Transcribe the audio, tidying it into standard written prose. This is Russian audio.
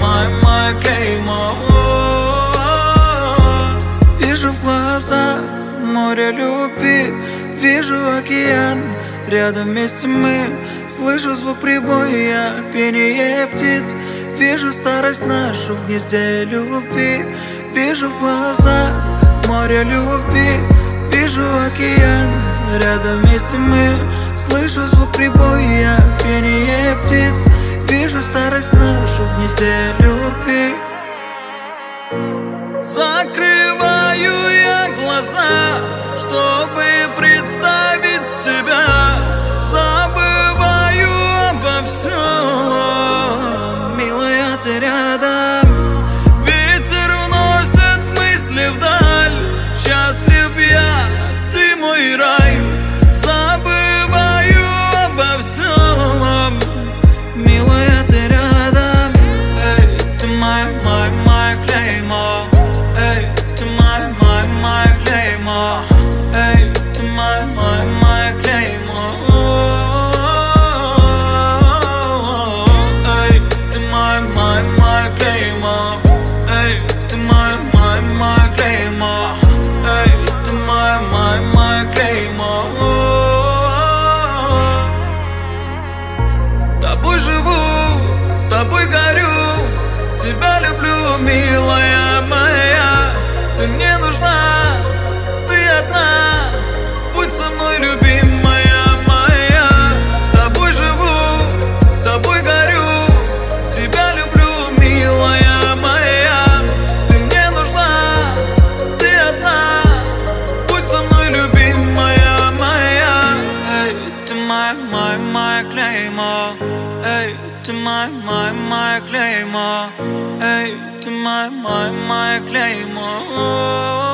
мое клеймо. Вижу в глазах море любви, вижу океан, рядом вместе мы. Слышу звук прибоя, пение птиц. Вижу старость нашу в гнезде любви. Вижу в глазах море любви, вижу океан, рядом вместе мы. Слышу звук прибоя, пение птиц. Вижу старость нашу в гнезде любви. Закрываю я глаза, чтобы представить тебя. Забываю обо всем, милая, ты рядом. Ветер уносит мысли вдаль. Счастлив я, ты мой рай. Забываю обо всем, милая, ты рядом. эй, ты мое клеймо. Эй, ты мое клеймо. Эй, ты мое клеймо. Эй, ты мое клеймо. Эй, ты мое клеймо. Эй, ты мое клеймо. Тобой живу, тобой горю, тебя люблю, милая моя. Ты мне нужна, ты одна, будь со мной, любимая моя. Тобой живу, тобой горю, тебя люблю, милая моя. Ты мне нужна, ты одна, будь со мной, любимая моя. Эй, ты мое клеймо. Эй, ты мое клеймо. Эй, ты мое клеймо.